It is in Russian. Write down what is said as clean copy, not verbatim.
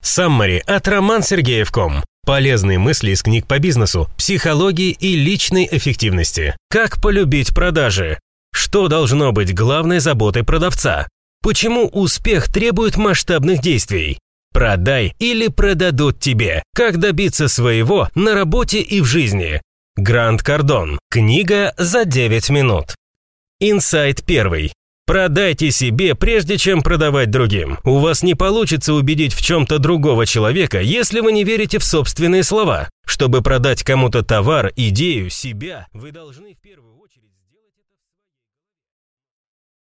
Саммари от romansергеев.com. Полезные мысли из книг по бизнесу, психологии и личной эффективности. Как полюбить продажи? Что должно быть главной заботой продавца? Почему успех требует масштабных действий? Продай или продадут тебе. Как добиться своего на работе и в жизни? Грант Кардон. Книга за 9 минут. Инсайт 1. Продайте себе, прежде чем продавать другим. У вас не получится убедить в чем-то другого человека, если вы не верите в собственные слова. Чтобы продать кому-то товар, идею, себя, вы должны в первую очередь...